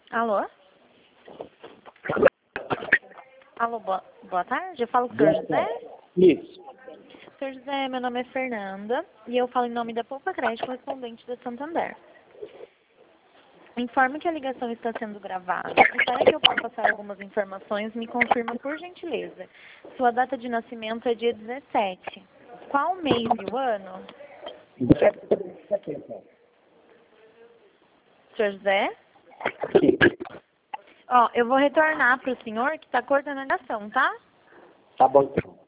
Alô? Alô, boa tarde. Eu falo com o senhor José? Isso. Senhor José, meu nome é Fernanda e eu falo em nome da Poupa Crédito, correspondente da Santander. Informe que a ligação está sendo gravada e para que eu possa passar algumas informações, me confirma por gentileza. Sua data de nascimento é dia 17. Qual mês e o ano? Senhor José? Sim. Ó, eu vou retornar para o senhor que está cortando a ligação, tá? Tá bom, então.